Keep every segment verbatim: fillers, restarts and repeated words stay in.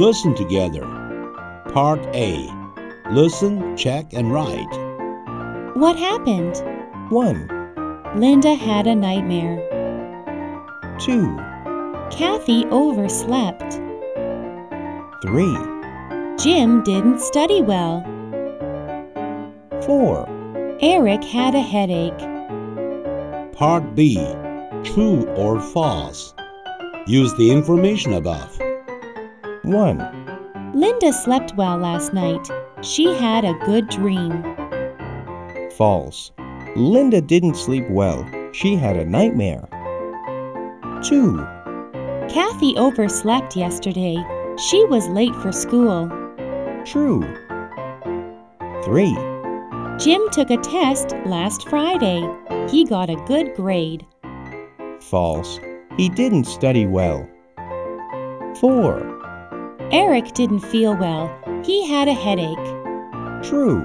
Listen together. Part A. Listen, check, and write. What happened? one, Linda had a nightmare. two, Kathy overslept. three, Jim didn't study well. four, Eric had a headache. Part B. True or false. Use the information above. one, Linda slept well last night. She had a good dream. false. Linda didn't sleep well. She had a nightmare. two, Kathy overslept yesterday. She was late for school. true. three, Jim took a test last Friday. He got a good grade. false. He didn't study well. four, Eric didn't feel well. He had a headache. true.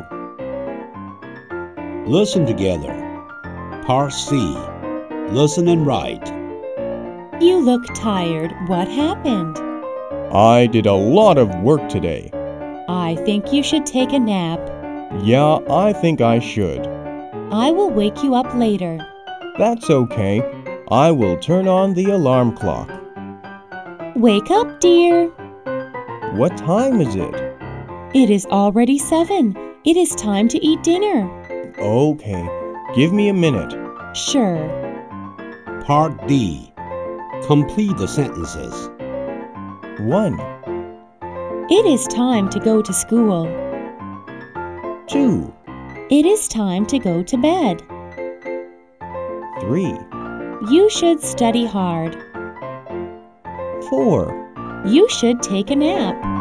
Listen together. Part C. Listen and write. You look tired. What happened? I did a lot of work today. I think you should take a nap. Yeah, I think I should. I will wake you up later. That's okay. I will turn on the alarm clock. Wake up, dear. What time is it? It is already seven. It is time to eat dinner. Okay, give me a minute. Sure. Part D. Complete the sentences. one, It is time to go to school. two, It is time to go to bed. three, You should study hard. four. You should take a nap.